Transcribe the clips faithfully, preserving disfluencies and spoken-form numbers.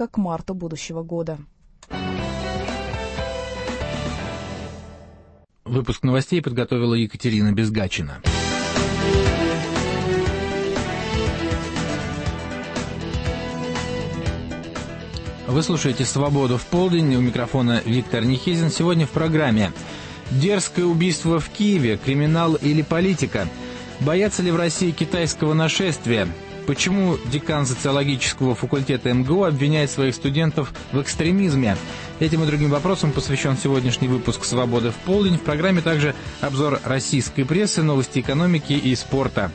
близко к марту будущего года. Выпуск новостей подготовила Екатерина Безгачина. Вы слушаете «Свободу в полдень». У микрофона Виктор Нехизин. Сегодня в программе: дерзкое убийство в Киеве, криминал или политика? Боятся ли в России китайского нашествия? Почему декан социологического факультета эм гэ у обвиняет своих студентов в экстремизме? Этим и другим вопросам посвящен сегодняшний выпуск «Свободы в полдень». В программе также обзор российской прессы, новости экономики и спорта.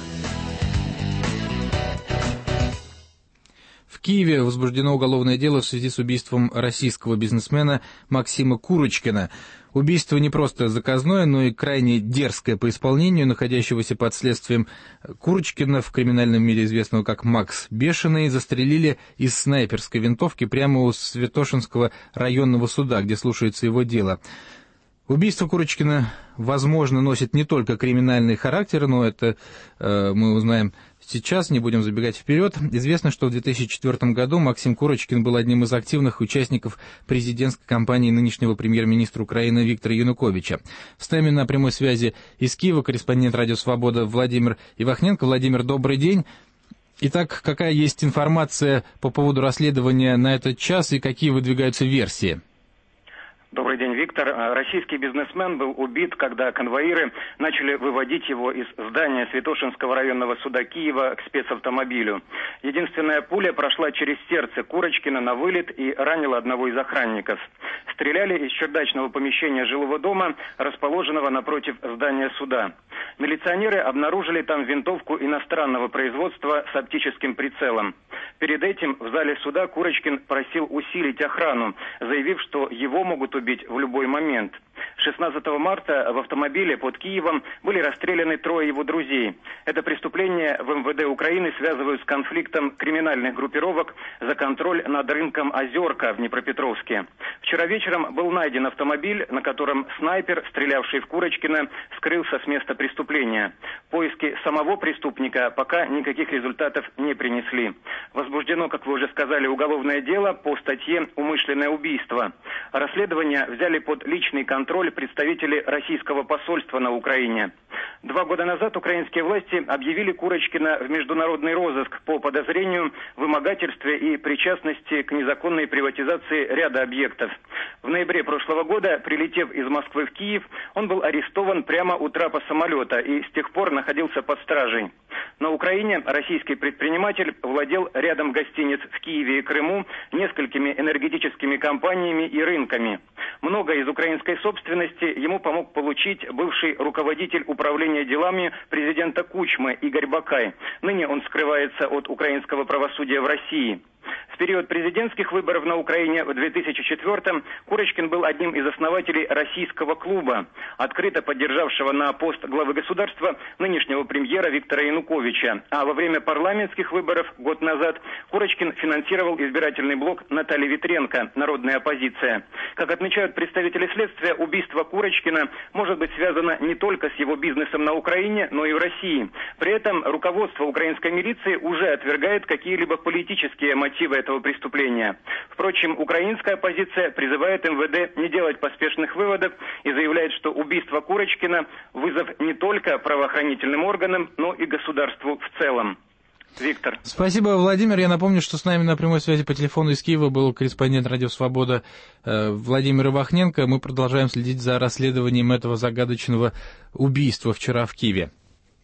В Киеве возбуждено уголовное дело в связи с убийством российского бизнесмена Максима Курочкина. Убийство не просто заказное, но и крайне дерзкое по исполнению. Находящегося под следствием Курочкина, в криминальном мире известного как Макс Бешеный, застрелили из снайперской винтовки прямо у Святошинского районного суда, где слушается его дело. Убийство Курочкина, возможно, носит не только криминальный характер, но это э, мы узнаем сейчас, не будем забегать вперед. Известно, что в две тысячи четвёртом году Максим Курочкин был одним из активных участников президентской кампании нынешнего премьер-министра Украины Виктора Януковича. С нами на прямой связи из Киева корреспондент «Радио Свобода» Владимир Ивахненко. Владимир, добрый день. Итак, какая есть информация по поводу расследования на этот час и какие выдвигаются версии? Добрый день, Виктор. Российский бизнесмен был убит, когда конвоиры начали выводить его из здания Святошинского районного суда Киева к спецавтомобилю. Единственная пуля прошла через сердце Курочкина на вылет и ранила одного из охранников. Стреляли из чердачного помещения жилого дома, расположенного напротив здания суда. Милиционеры обнаружили там винтовку иностранного производства с оптическим прицелом. Перед этим в зале суда Курочкин просил усилить охрану, заявив, что его могут убить в любой момент. шестнадцатого марта в автомобиле под Киевом были расстреляны трое его друзей. Это преступление в эм вэ дэ Украины связывают с конфликтом криминальных группировок за контроль над рынком «Озерка» в Днепропетровске. Вчера вечером был найден автомобиль, на котором снайпер, стрелявший в Курочкина, скрылся с места преступления. Поиски самого преступника пока никаких результатов не принесли. Возбуждено, как вы уже сказали, уголовное дело по статье «Умышленное убийство». Расследование взяли под личный контроль представители российского посольства на Украине. Два года назад украинские власти объявили Курочкина в международный розыск по подозрению в вымогательстве и причастности к незаконной приватизации ряда объектов. В ноябре прошлого года, прилетев из Москвы в Киев, он был арестован прямо у трапа самолета и с тех пор находился под стражей. На Украине российский предприниматель владел рядом гостиниц в Киеве и Крыму, несколькими энергетическими компаниями и рынками. Много из украинской собственности ему помог получить бывший руководитель управления делами президента Кучмы Игорь Бакай. Ныне он скрывается от украинского правосудия в России. В период президентских выборов на Украине в две тысячи четвёртом Курочкин был одним из основателей российского клуба, открыто поддержавшего на пост главы государства нынешнего премьера Виктора Януковича. А во время парламентских выборов год назад Курочкин финансировал избирательный блок Натальи Витренко, народная оппозиция. Как отмечают представители следствия, убийство Курочкина может быть связано не только с его бизнесом на Украине, но и в России. При этом руководство украинской милиции уже отвергает какие-либо политические мотивы этого преступления. Впрочем, украинская оппозиция призывает эм вэ дэ не делать поспешных выводов и заявляет, что убийство Курочкина – вызов не только правоохранительным органам, но и государству в целом. Виктор. Спасибо, Владимир. Я напомню, что с нами на прямой связи по телефону из Киева был корреспондент «Радио Свобода» э, Владимир Ивахненко. Мы продолжаем следить за расследованием этого загадочного убийства вчера в Киеве.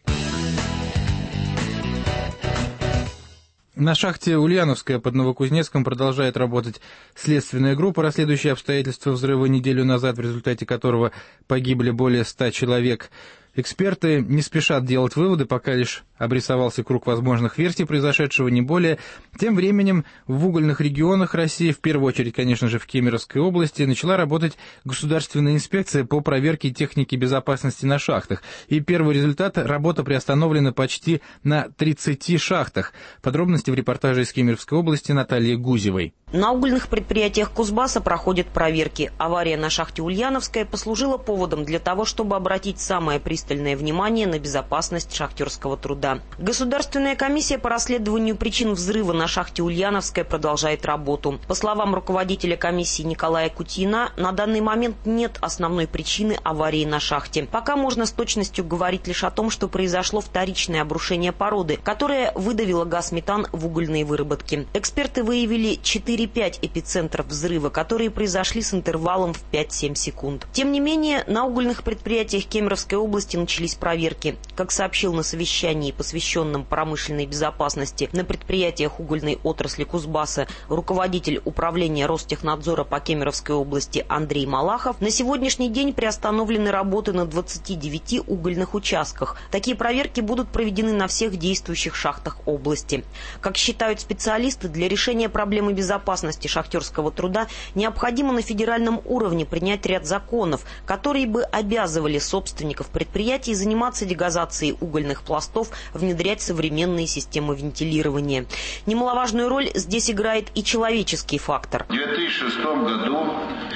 На шахте Ульяновская под Новокузнецком продолжает работать следственная группа, расследующая обстоятельства взрыва неделю назад, в результате которого погибли более ста человек. Эксперты не спешат делать выводы, пока лишь обрисовался круг возможных версий произошедшего, не более. Тем временем в угольных регионах России, в первую очередь, конечно же, в Кемеровской области, начала работать государственная инспекция по проверке техники безопасности на шахтах. И первый результат – работа приостановлена почти на тридцати шахтах. Подробности в репортаже из Кемеровской области Натальи Гузевой. На угольных предприятиях Кузбасса проходят проверки. Авария на шахте Ульяновская послужила поводом для того, чтобы обратить самое пристальное внимание на безопасность шахтерского труда. Государственная комиссия по расследованию причин взрыва на шахте Ульяновская продолжает работу. По словам руководителя комиссии Николая Кутьина, на данный момент нет основной причины аварии на шахте. Пока можно с точностью говорить лишь о том, что произошло вторичное обрушение породы, которое выдавило газ-метан в угольные выработки. Эксперты выявили четыре пять эпицентров взрыва, которые произошли с интервалом в пять-семь секунд. Тем не менее, на угольных предприятиях Кемеровской области начались проверки. Как сообщил на совещании, посвященном промышленной безопасности на предприятиях угольной отрасли Кузбасса руководитель управления Ростехнадзора по Кемеровской области Андрей Малахов, на сегодняшний день приостановлены работы на двадцати девяти угольных участках. Такие проверки будут проведены на всех действующих шахтах области. Как считают специалисты, для решения проблемы безопасности безопасности шахтерского труда необходимо на федеральном уровне принять ряд законов, которые бы обязывали собственников предприятий заниматься дегазацией угольных пластов, внедрять современные системы вентилирования. Немаловажную роль здесь играет и человеческий фактор. В две тысячи шестом году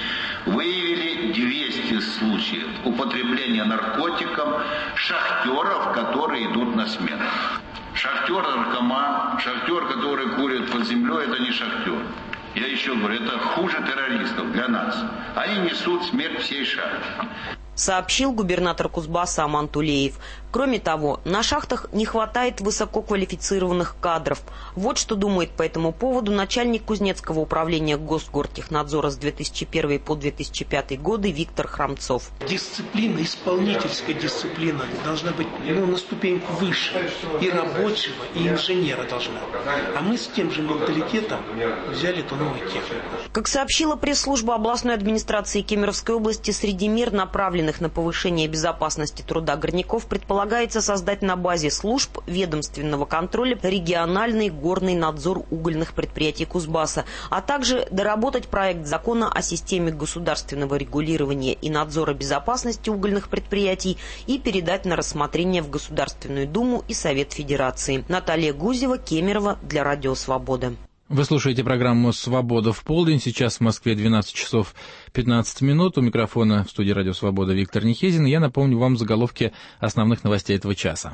выявили двести случаев употребления наркотиков шахтеров, которые идут на смену. Шахтер-наркоман, шахтер, который курит под землей, это не шахтер. Я еще говорю, это хуже террористов для нас. Они несут смерть всей шахте. Сообщил губернатор Кузбасса Аман Тулеев. Кроме того, на шахтах не хватает высококвалифицированных кадров. Вот что думает по этому поводу начальник Кузнецкого управления Госгортехнадзора с две тысячи первого по две тысячи пятый годы Виктор Храмцов. Дисциплина, исполнительская дисциплина должна быть ну, на ступеньку выше. И рабочего, и инженера должна. А мы с тем же менталитетом взяли эту новую технику. Как сообщила пресс-служба областной администрации Кемеровской области, среди мер, направленных на повышение безопасности труда горняков, предполагается создать на базе служб ведомственного контроля региональный горный надзор угольных предприятий Кузбасса, а также доработать проект закона о системе государственного регулирования и надзора безопасности угольных предприятий и передать на рассмотрение в Государственную Думу и Совет Федерации. Наталья Гузева, Кемерово, для Радио Свобода. Вы слушаете программу «Свобода в полдень». Сейчас в Москве двенадцать часов пятнадцать минут. У микрофона в студии «Радио Свобода» Виктор Нехезин. Я напомню вам заголовки основных новостей этого часа.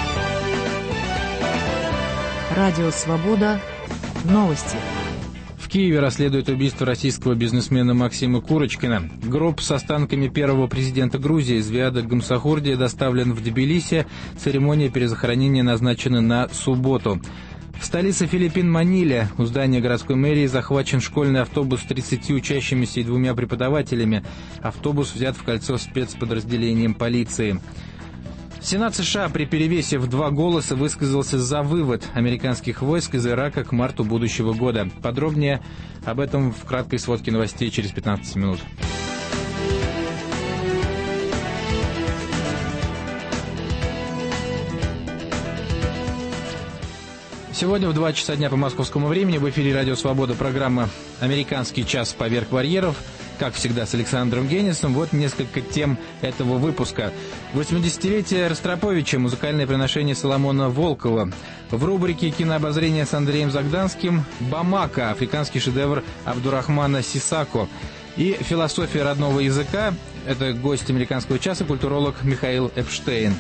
Радио Свобода. Новости. В Киеве расследуют убийство российского бизнесмена Максима Курочкина. Гроб с останками первого президента Грузии Звиада Гамсахурди доставлен в Тбилиси. Церемония перезахоронения назначена на субботу. В столице Филиппин Маниле у здания городской мэрии захвачен школьный автобус с тридцатью учащимися и двумя преподавателями. Автобус взят в кольцо спецподразделением полиции. Сенат США при перевесе в два голоса высказался за вывод американских войск из Ирака к марту будущего года. Подробнее об этом в краткой сводке новостей через пятнадцать минут. Сегодня в два часа дня по московскому времени в эфире «Радио Свобода» программа «Американский час поверх барьеров». Как всегда, с Александром Генисом. Вот несколько тем этого выпуска. восьмидесятилетие Ростроповича, музыкальное приношение Соломона Волкова. В рубрике «Кинообозрение» с Андреем Загданским «Бамака», африканский шедевр Абдурахмана Сисако. И «Философия родного языка». Это гость американского часа, культуролог Михаил Эпштейн.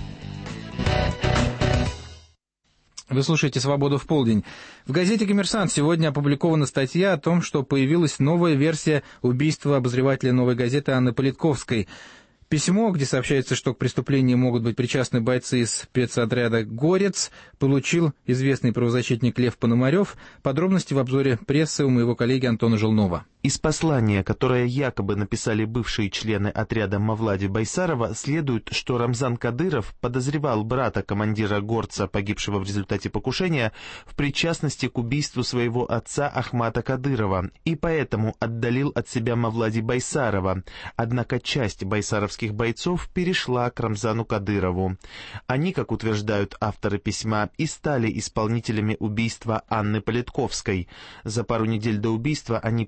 Вы слушаете «Свободу в полдень». В газете «Коммерсант» сегодня опубликована статья о том, что появилась новая версия убийства обозревателя «Новой газеты» Анны Политковской. Письмо, где сообщается, что к преступлению могут быть причастны бойцы из спецотряда «Горец», получил известный правозащитник Лев Пономарев. Подробности в обзоре прессы у моего коллеги Антона Желнова. Из послания, которое якобы написали бывшие члены отряда Мавлади Байсарова, следует, что Рамзан Кадыров подозревал брата командира Горца, погибшего в результате покушения, в причастности к убийству своего отца Ахмата Кадырова, и поэтому отдалил от себя Мавлади Байсарова. Однако часть байсаровских бойцов перешла к Рамзану Кадырову. Они, как утверждают авторы письма, и стали исполнителями убийства Анны Политковской. За пару недель до убийства они приехали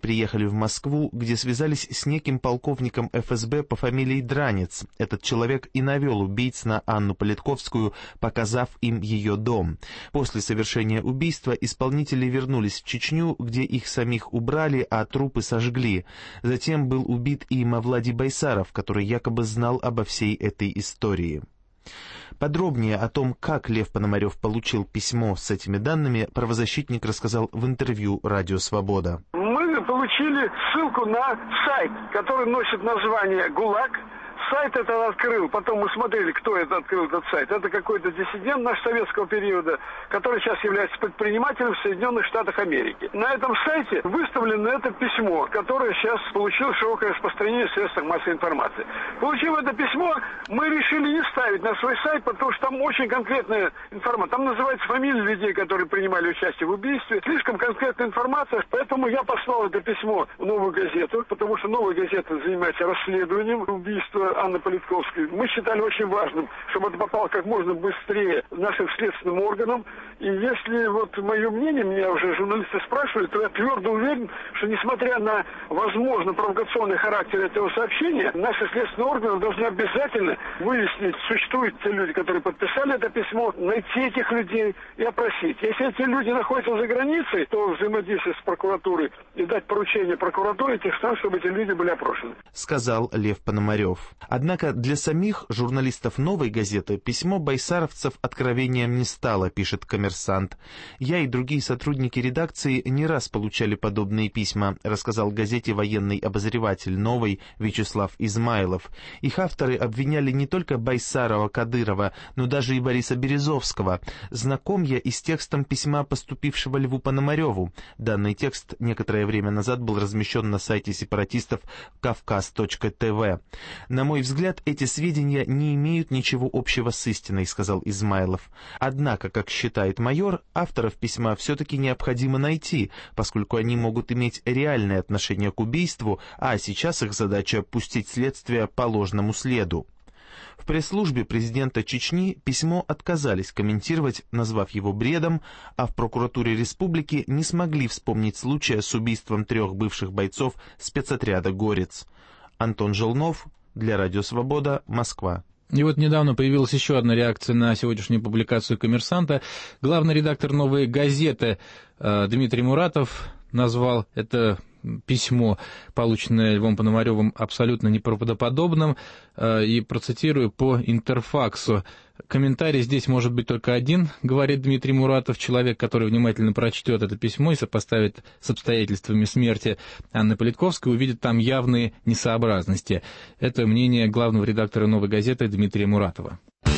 повернули в Москву, где связались с неким полковником эф эс бэ по фамилии Дранец. Этот человек и навел убийц на Анну Политковскую, показав им ее дом. После совершения убийства исполнители вернулись в Чечню, где их самих убрали, а трупы сожгли. Затем был убит и Мавлади Байсаров, который якобы знал обо всей этой истории. Подробнее о том, как Лев Пономарев получил письмо с этими данными, правозащитник рассказал в интервью «Радио Свобода». Мы получили ссылку на сайт, который носит название «ГУЛАГ». Сайт этот открыл, потом мы смотрели, кто это открыл, этот сайт. Это какой-то диссидент наш советского периода, который сейчас является предпринимателем в Соединенных Штатах Америки. На этом сайте выставлено это письмо, которое сейчас получило широкое распространение в средствах массовой информации. Получив это письмо, мы решили не ставить на свой сайт, потому что там очень конкретная информация. Там называется фамилии людей, которые принимали участие в убийстве. Слишком конкретная информация, поэтому я послал это письмо в «Новую газету», потому что «Новая газета» занимается расследованием убийства Анны Политковской. Мы считали очень важным, чтобы это попало как можно быстрее нашим следственным органам. И если вот мое мнение, меня уже журналисты спрашивали, то я твердо уверен, что несмотря на, возможно, провокационный характер этого сообщения, наши следственные органы должны обязательно выяснить, существуют те люди, которые подписали это письмо, найти этих людей и опросить. Если эти люди находятся за границей, то взаимодействие с прокуратурой и дать поручение прокуратуре тех стран, чтобы эти люди были опрошены. Сказал Лев Пономарев. Однако для самих журналистов «Новой газеты» письмо байсаровцев откровением не стало, пишет «Коммерсант». «Я и другие сотрудники редакции не раз получали подобные письма», рассказал газете военный обозреватель «Новой» Вячеслав Измайлов. Их авторы обвиняли не только Байсарова-Кадырова, но даже и Бориса Березовского. Знаком я и с текстом письма, поступившего Льву Пономареву. Данный текст некоторое время назад был размещен на сайте сепаратистов кавказ точка тэ вэ. «На мой взгляд, эти сведения не имеют ничего общего с истиной», — сказал Измайлов. Однако, как считает майор, авторов письма все-таки необходимо найти, поскольку они могут иметь реальное отношение к убийству, а сейчас их задача — пустить следствие по ложному следу. В пресс-службе президента Чечни письмо отказались комментировать, назвав его бредом, а в прокуратуре республики не смогли вспомнить случая с убийством трех бывших бойцов спецотряда «Горец». Антон Желнов, для Радио Свобода, Москва. И вот недавно появилась еще одна реакция на сегодняшнюю публикацию «Коммерсанта». Главный редактор «Новой газеты» Дмитрий Муратов назвал это письмо, полученное Львом Пономаревым, абсолютно неправдоподобным, и процитирую по Интерфаксу. «Комментарий здесь может быть только один, — говорит Дмитрий Муратов, — человек, который внимательно прочтет это письмо и сопоставит с обстоятельствами смерти Анны Политковской, увидит там явные несообразности». Это мнение главного редактора «Новой газеты» Дмитрия Муратова.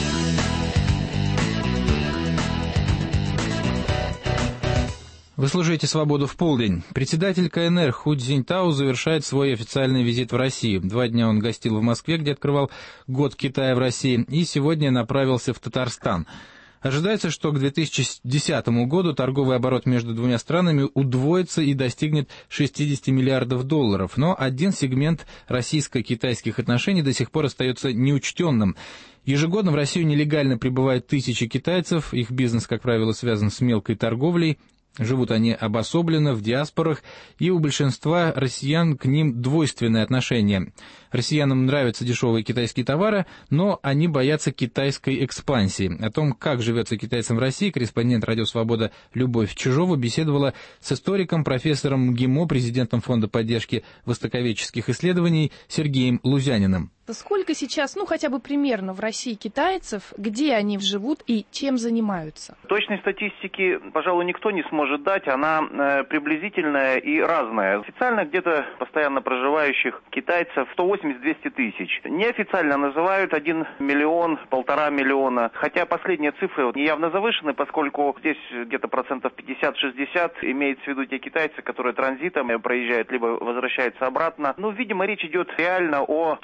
Вы слушаете «Свободу в полдень». Председатель ка эн эр Ху Цзиньтао завершает свой официальный визит в Россию. Два дня он гостил в Москве, где открывал год Китая в России, и сегодня направился в Татарстан. Ожидается, что к две тысячи десятому году торговый оборот между двумя странами удвоится и достигнет шестьдесят миллиардов долларов. Но один сегмент российско-китайских отношений до сих пор остается неучтенным. Ежегодно в Россию нелегально прибывают тысячи китайцев, их бизнес, как правило, связан с мелкой торговлей. Живут они обособленно в диаспорах, и у большинства россиян к ним двойственное отношение. Россиянам нравятся дешевые китайские товары, но они боятся китайской экспансии. О том, как живется китайцам в России, корреспондент «Радио Свобода» Любовь Чижова беседовала с историком, профессором МГИМО, президентом Фонда поддержки востоковедческих исследований Сергеем Лузяниным. Сколько сейчас, ну хотя бы примерно в России китайцев, где они живут и чем занимаются? Точной статистики, пожалуй, никто не сможет дать, она э, приблизительная и разная. Официально где-то постоянно проживающих китайцев сто восемьдесят - двести тысяч. Неофициально называют один миллион, полтора миллиона, хотя последние цифры неявно завышены, поскольку здесь где-то процентов пятьдесят-шестьдесят имеется в виду те китайцы, которые транзитом проезжают, либо возвращаются обратно. Ну, видимо, речь идет реально о трехстах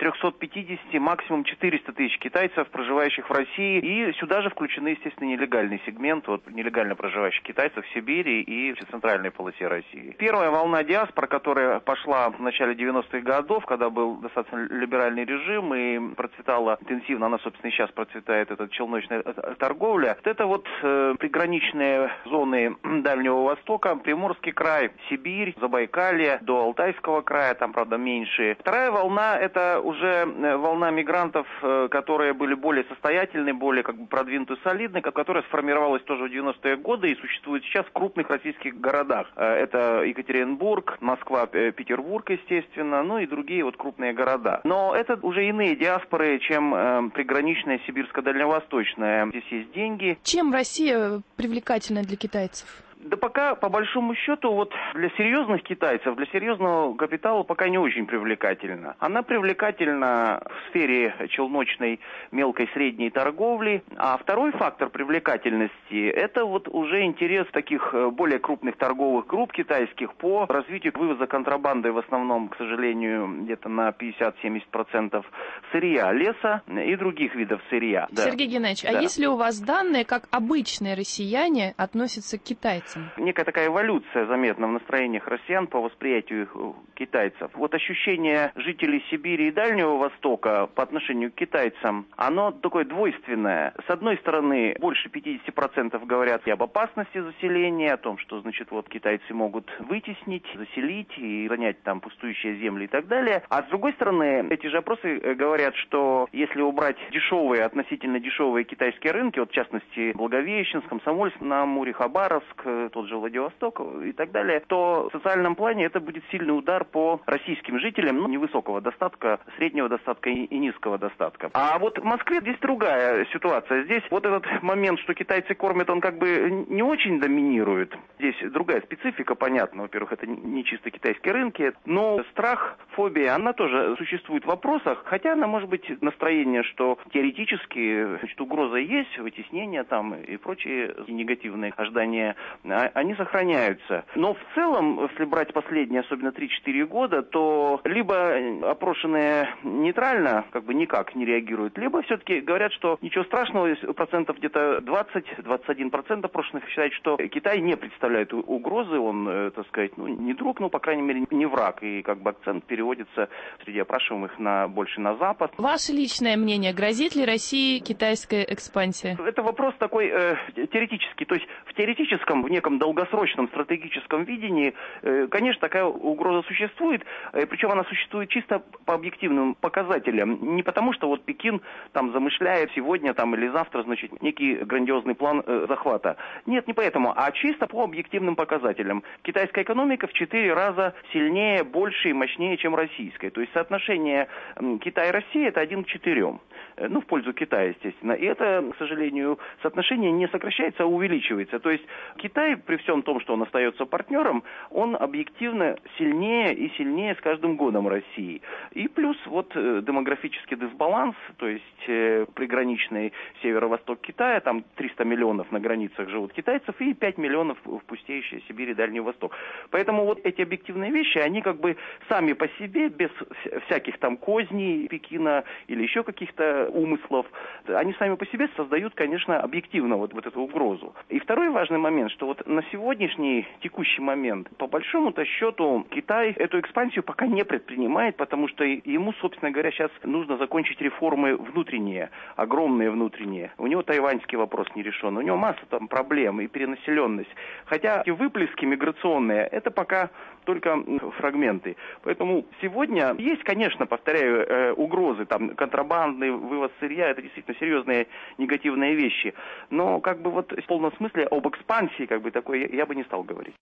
пятьдесят, максимум четыреста тысяч китайцев, проживающих в России. И сюда же включены, естественно, нелегальный сегмент, вот, нелегально проживающих китайцев в Сибири и в центральной полосе России. Первая волна диаспор, которая пошла в начале девяностых годов, когда был достаточно либеральный режим и процветала интенсивно, она, собственно, и сейчас процветает, эта челночная торговля. Это вот э, приграничные зоны Дальнего Востока, Приморский край, Сибирь, Забайкалье, до Алтайского края, там, правда, меньше. Вторая волна – это уже волна мигрантов, э, которые были более состоятельны, более как бы продвинуты, солидны, которая сформировалась тоже в девяностые годы и существует сейчас в крупных российских городах. Э, это Екатеринбург, Москва, Петербург, естественно, ну и другие вот крупные города. Но это уже иные диаспоры, чем э, приграничная сибирско-дальневосточная. Здесь есть деньги. Чем Россия привлекательна для китайцев? Да пока, по большому счету, вот для серьезных китайцев, для серьезного капитала пока не очень привлекательна. Она привлекательна в сфере челночной мелкой средней торговли. А второй фактор привлекательности – это вот уже интерес таких более крупных торговых групп китайских по развитию вывоза контрабанды, в основном, к сожалению, где-то на пятьдесят-семьдесят процентов сырья, леса и других видов сырья. Сергей да. Геннадьевич, да. А есть ли у вас данные, как обычные россияне относятся к китайцам? Некая такая эволюция заметна в настроениях россиян по восприятию китайцев. Вот ощущение жителей Сибири и Дальнего Востока по отношению к китайцам, оно такое двойственное. С одной стороны, больше пятьдесят процентов говорят и об опасности заселения, о том, что, значит, вот китайцы могут вытеснить, заселить и занять там пустующие земли и так далее. А с другой стороны, эти же опросы говорят, что если убрать дешевые, относительно дешевые китайские рынки, вот в частности Благовещенск, Комсомольск на Амуре, Хабаровск, тот же Владивосток и так далее, то в социальном плане это будет сильный удар по российским жителям, ну, невысокого достатка, среднего достатка и, и низкого достатка. А вот в Москве здесь другая ситуация. Здесь вот этот момент, что китайцы кормят, он как бы не очень доминирует. Здесь другая специфика, понятно. Во-первых, это не чисто китайские рынки, но страх, фобия, она тоже существует в вопросах, хотя она может быть настроение, что теоретически, значит, угроза есть, вытеснение там и прочие негативные ожидания, они сохраняются. Но в целом, если брать последние, особенно три-четыре года, то либо опрошенные нейтрально, как бы никак не реагируют, либо все-таки говорят, что ничего страшного, процентов где-то двадцать-двадцать один процент опрошенных считают, что Китай не представляет угрозы, он, так сказать, ну, не друг, но, по крайней мере, не враг, и как бы акцент переводится среди опрашиваемых на, больше на Запад. Ваше личное мнение, грозит ли России китайская экспансия? Это вопрос такой э, теоретический, то есть в теоретическом, в неком долгосрочном стратегическом видении, э, конечно, такая угроза существует, э, причем она существует чисто по объективным показателям, не потому что вот Пекин там замышляет сегодня там или завтра, значит, некий грандиозный план э, захвата. Нет, не поэтому, а чисто по объективным показателям. Китайская экономика в четыре раза сильнее, больше и мощнее, чем российская. То есть соотношение э, Китай-Россия это один к четырем. Э, ну, в пользу Китая, естественно. И это, к сожалению, соотношение не сокращается, а увеличивается. То есть Китай, при всем том, что он остается партнером, он объективно сильнее и сильнее с каждым годом России. И плюс вот э, демографический дисбаланс, то есть э, приграничный северо-восток Китая, там триста миллионов на границах живут китайцев и пять миллионов в пустеющей Сибири и Дальний Восток. Поэтому вот эти объективные вещи, они как бы сами по себе, без всяких там козней Пекина или еще каких-то умыслов, они сами по себе создают, конечно, объективно вот, вот эту угрозу. И второй важный момент, что вот на сегодняшний текущий момент, по большому-то счету, Китай эту экспансию пока не предпринимает, потому что ему, собственно говоря, сейчас нужно закончить реформы внутренние, огромные внутренние. У него тайваньский вопрос не решен, у него масса там проблем и перенаселенность. Хотя эти выплески миграционные, это пока только фрагменты. Поэтому сегодня есть, конечно, повторяю, угрозы, там, контрабандный вывоз сырья, это действительно серьезные негативные вещи. Но как бы вот в полном смысле об экспансии как бы такой я бы не стал говорить.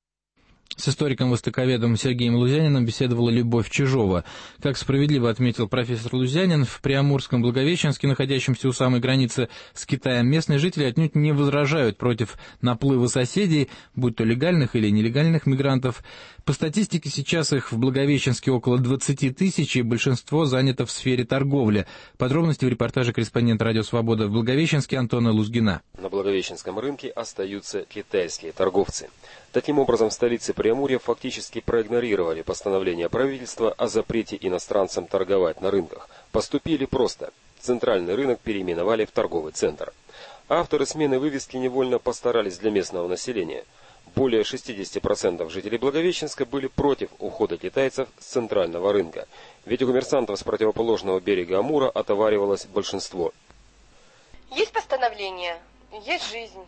С историком-востоковедом Сергеем Лузяниным беседовала Любовь Чижова. Как справедливо отметил профессор Лузянин, в Приамурском Благовещенске, находящемся у самой границы с Китаем, местные жители отнюдь не возражают против наплыва соседей, будь то легальных или нелегальных мигрантов. По статистике, сейчас их в Благовещенске около двадцати тысяч, и большинство занято в сфере торговли. Подробности в репортаже корреспондента «Радио Свобода» в Благовещенске Антона Лузгина. На Благовещенском рынке остаются китайские торговцы. Таким образом, в столице Преамурья фактически проигнорировали постановление правительства о запрете иностранцам торговать на рынках. Поступили просто. Центральный рынок переименовали в торговый центр. Авторы смены вывески невольно постарались для местного населения. Более шестидесяти процентов жителей Благовещенска были против ухода китайцев с центрального рынка, ведь у коммерсантов с противоположного берега Амура отоваривалось большинство. Есть постановление, есть жизнь.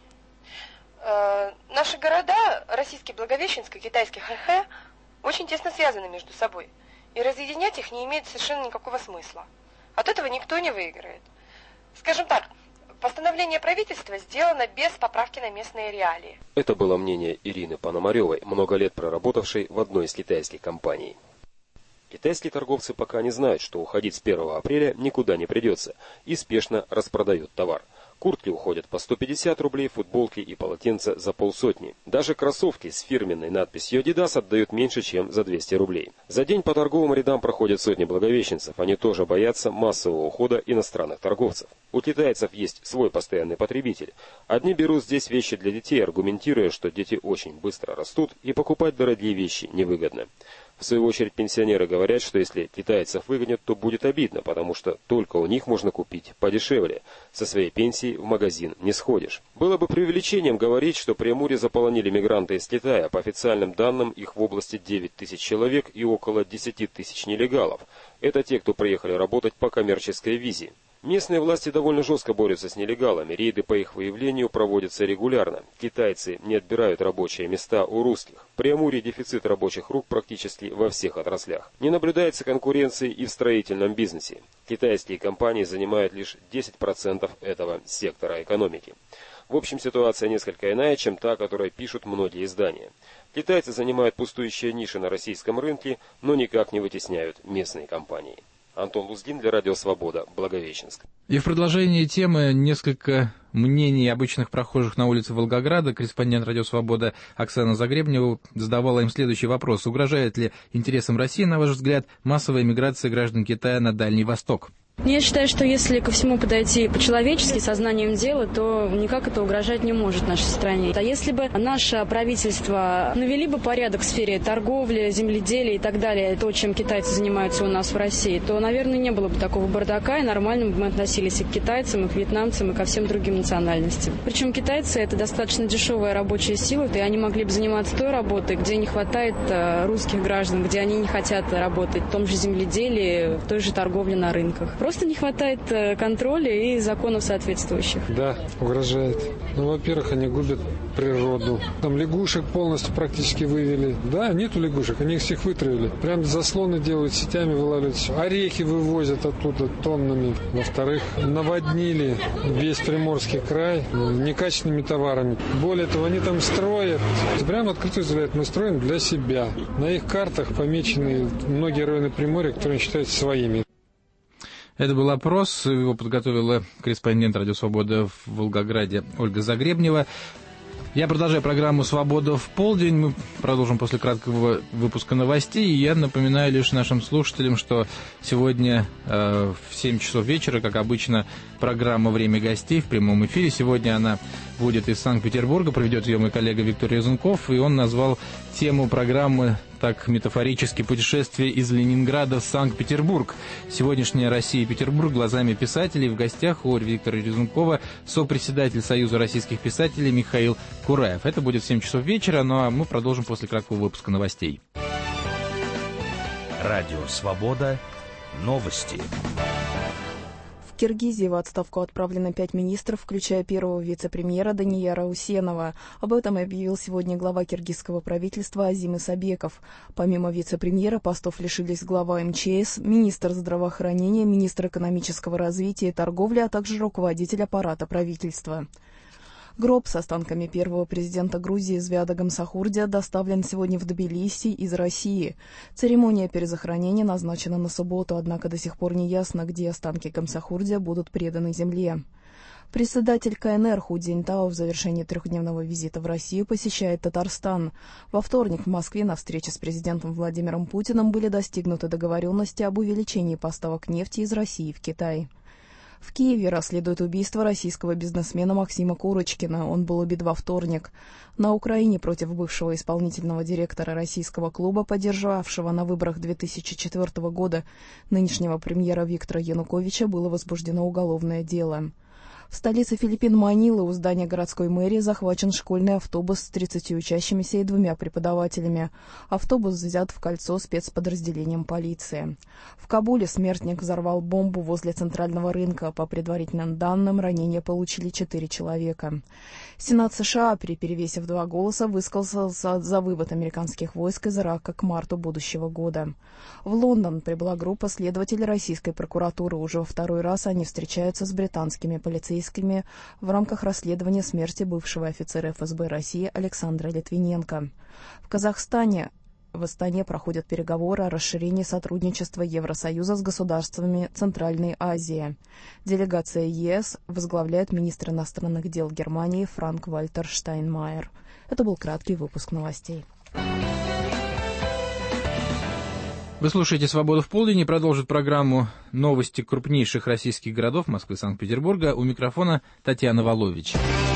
Э, наши города, российский Благовещенск и китайский Хэхэ, очень тесно связаны между собой, и разъединять их не имеет совершенно никакого смысла. От этого никто не выиграет. Скажем так, постановление правительства сделано без поправки на местные реалии. Это было мнение Ирины Пономаревой, много лет проработавшей в одной из китайских компаний. Китайские торговцы пока не знают, что уходить с первого апреля никуда не придется, и спешно распродают товар. Куртки уходят по сто пятьдесят рублей, футболки и полотенца за полсотни. Даже кроссовки с фирменной надписью Adidas отдают меньше, чем за двести рублей. За день по торговым рядам проходят сотни благовещенцев. Они тоже боятся массового ухода иностранных торговцев. У китайцев есть свой постоянный потребитель. Одни берут здесь вещи для детей, аргументируя, что дети очень быстро растут и покупать дорогие вещи невыгодно. В свою очередь пенсионеры говорят, что если китайцев выгонят, то будет обидно, потому что только у них можно купить подешевле. Со своей пенсии в магазин не сходишь. Было бы преувеличением говорить, что Преамурье заполонили мигранты из Китая. По официальным данным, их в области девять тысяч человек и около десяти тысяч нелегалов. Это те, кто приехали работать по коммерческой визе. Местные власти довольно жестко борются с нелегалами, рейды по их выявлению проводятся регулярно. Китайцы не отбирают рабочие места у русских. В Преамурье дефицит рабочих рук практически во всех отраслях. Не наблюдается конкуренции и в строительном бизнесе. Китайские компании занимают лишь десять процентов этого сектора экономики. В общем, ситуация несколько иная, чем та, о которой пишут многие издания. Китайцы занимают пустующие ниши на российском рынке, но никак не вытесняют местные компании. Антон Лузгин для Радио Свобода, Благовещенск. И в продолжении темы несколько мнений обычных прохожих на улице Волгограда. Корреспондент Радио Свобода Оксана Загребнева задавала им следующий вопрос. Угрожает ли интересам России, на ваш взгляд, массовая миграция граждан Китая на Дальний Восток? Я считаю, что если ко всему подойти по-человечески, сознанием дела, то никак это угрожать не может нашей стране. А если бы наше правительство навели бы порядок в сфере торговли, земледелия и так далее, то, чем китайцы занимаются у нас в России, то, наверное, не было бы такого бардака, и нормально бы мы относились и к китайцам, и к вьетнамцам, и ко всем другим национальностям. Причем китайцы – это достаточно дешевая рабочая сила, и они могли бы заниматься той работой, где не хватает русских граждан, где они не хотят работать, в том же земледелии, в той же торговле на рынках. Просто не хватает контроля и законов соответствующих. Да, угрожает. Ну, во-первых, они губят природу. Там лягушек полностью практически вывели. Да, нету лягушек, они их всех вытравили. Прям заслоны делают, сетями вылавливают. Орехи вывозят оттуда тоннами. Во-вторых, наводнили весь Приморский край некачественными товарами. Более того, они там строят. Прямо открыто заявляют, мы строим для себя. На их картах помечены многие районы Приморья, которые считаются своими. Это был опрос, его подготовила корреспондент Радио Свобода в Волгограде Ольга Загребнева. Я продолжаю программу «Свобода в полдень». Мы продолжим после краткого выпуска новостей. И я напоминаю лишь нашим слушателям, что сегодня э, в семь часов вечера, как обычно, программа «Время гостей» в прямом эфире. Сегодня она будет из Санкт-Петербурга. Проведет ее мой коллега Виктор Резунков. И он назвал тему программы так метафорически «Путешествие из Ленинграда в Санкт-Петербург». Сегодняшняя Россия и Петербург глазами писателей. В гостях у Виктора Резункова сопредседатель Союза российских писателей Михаил Кураев. Это будет в семь часов вечера, ну а мы продолжим после краткого выпуска новостей. Радио «Свобода». Новости. В Киргизии в отставку отправлено пять министров, включая первого вице-премьера Данияра Усенова. Об этом объявил сегодня глава киргизского правительства Азим Исабеков. Помимо вице-премьера постов лишились глава эм че эс, министр здравоохранения, министр экономического развития и торговли, а также руководитель аппарата правительства. Гроб с останками первого президента Грузии Звиада Гамсахурдия доставлен сегодня в Тбилиси из России. Церемония перезахоронения назначена на субботу, однако до сих пор не ясно, где останки Гамсахурдия будут преданы земле. Председатель ка эн эр Ху Цзиньтао в завершении трехдневного визита в Россию посещает Татарстан. Во вторник в Москве на встрече с президентом Владимиром Путиным были достигнуты договоренности об увеличении поставок нефти из России в Китай. В Киеве расследуют убийство российского бизнесмена Максима Курочкина. Он был убит во вторник. На Украине против бывшего исполнительного директора российского клуба, поддержавшего на выборах две тысячи четвёртого года нынешнего премьера Виктора Януковича, было возбуждено уголовное дело. В столице Филиппин Манилы у здания городской мэрии захвачен школьный автобус с тридцатью учащимися и двумя преподавателями. Автобус взят в кольцо спецподразделением полиции. В Кабуле смертник взорвал бомбу возле центрального рынка. По предварительным данным, ранения получили четыре человека. Сенат США при перевесе в два голоса высказался за вывод американских войск из Ирака к марту будущего года. В Лондон прибыла группа следователей российской прокуратуры. Уже во второй раз они встречаются с британскими полицейскими в рамках расследования смерти бывшего офицера эф эс бэ России Александра Литвиненко. В Казахстане в Астане проходят переговоры о расширении сотрудничества Евросоюза с государствами Центральной Азии. Делегация е эс возглавляет министр иностранных дел Германии Франк-Вальтер Штайнмайер. Это был краткий выпуск новостей. Вы слушаете «Свободу в полдень» и продолжит программу новости крупнейших российских городов Москвы и Санкт-Петербурга. У микрофона Татьяна Волович.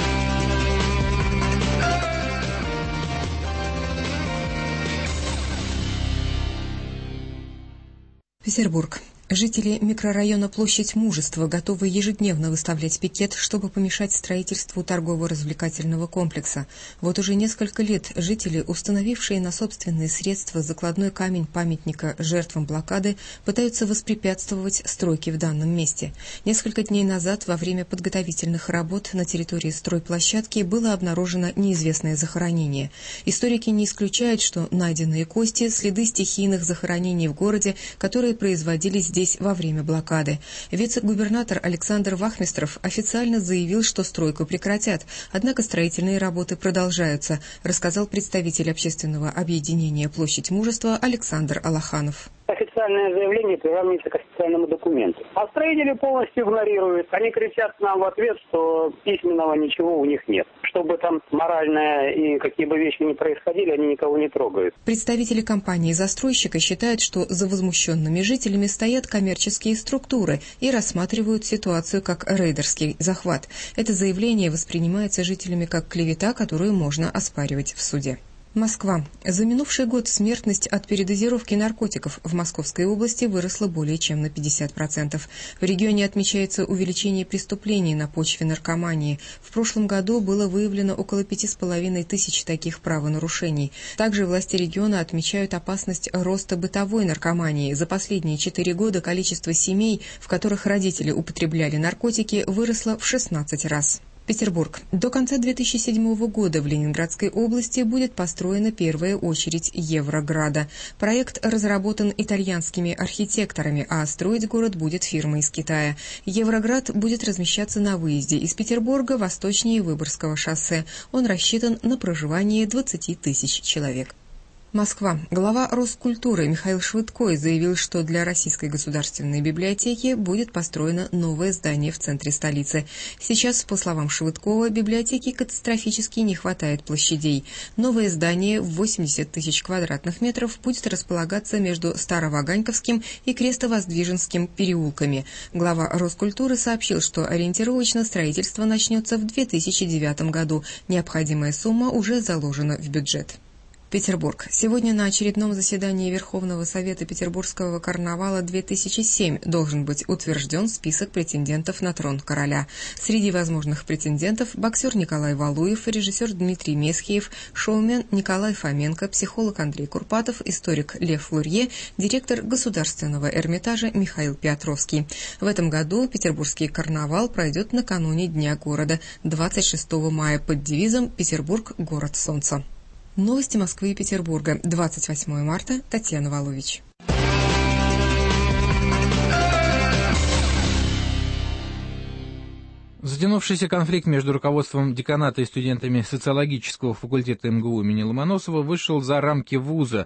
Петербург. Жители микрорайона Площадь Мужества готовы ежедневно выставлять пикет, чтобы помешать строительству торгово-развлекательного комплекса. Вот уже несколько лет жители, установившие на собственные средства закладной камень памятника жертвам блокады, пытаются воспрепятствовать стройке в данном месте. Несколько дней назад во время подготовительных работ на территории стройплощадки было обнаружено неизвестное захоронение. Историки не исключают, что найденные кости – следы стихийных захоронений в городе, которые производились здесь во время блокады. Вице-губернатор Александр Вахмистров официально заявил, что стройку прекратят, однако строительные работы продолжаются, рассказал представитель общественного объединения «Площадь Мужества» Александр Алаханов. Официальное заявление приравнивается к официальному документу. А строители полностью игнорируют. Они кричат нам в ответ, что письменного ничего у них нет. Чтобы там моральное и какие бы вещи ни происходили, они никого не трогают. Представители компании-застройщика считают, что за возмущенными жителями стоят коммерческие структуры и рассматривают ситуацию как рейдерский захват. Это заявление воспринимается жителями как клевета, которую можно оспаривать в суде. Москва. За минувший год смертность от передозировки наркотиков в Московской области выросла более чем на пятьдесят процентов. В регионе отмечается увеличение преступлений на почве наркомании. В прошлом году было выявлено около пяти с половиной тысяч таких правонарушений. Также власти региона отмечают опасность роста бытовой наркомании. За последние четыре года количество семей, в которых родители употребляли наркотики, выросло в шестнадцать раз. Петербург. До конца две тысячи седьмого года в Ленинградской области будет построена первая очередь Еврограда. Проект разработан итальянскими архитекторами, а строить город будет фирма из Китая. Евроград будет размещаться на выезде из Петербурга восточнее Выборгского шоссе. Он рассчитан на проживание двадцати тысяч человек. Москва. Глава Роскультуры Михаил Швыдкой заявил, что для Российской государственной библиотеки будет построено новое здание в центре столицы. Сейчас, по словам Швыдкова, библиотеке катастрофически не хватает площадей. Новое здание в восемьдесят тысяч квадратных метров будет располагаться между Староваганьковским и Крестовоздвиженским переулками. Глава Роскультуры сообщил, что ориентировочно строительство начнется в две тысячи девятом году. Необходимая сумма уже заложена в бюджет. Петербург. Сегодня на очередном заседании Верховного Совета Петербургского карнавала две тысячи семь должен быть утвержден список претендентов на трон короля. Среди возможных претендентов боксер Николай Валуев, режиссер Дмитрий Месхиев, шоумен Николай Фоменко, психолог Андрей Курпатов, историк Лев Лурье, директор Государственного Эрмитажа Михаил Петровский. В этом году Петербургский карнавал пройдет накануне Дня города, двадцать шестого мая, под девизом «Петербург – город солнца». Новости Москвы и Петербурга. двадцать восьмого марта. Татьяна Волович. Затянувшийся конфликт между руководством деканата и студентами социологического факультета эм гэ у имени Ломоносова вышел за рамки вуза.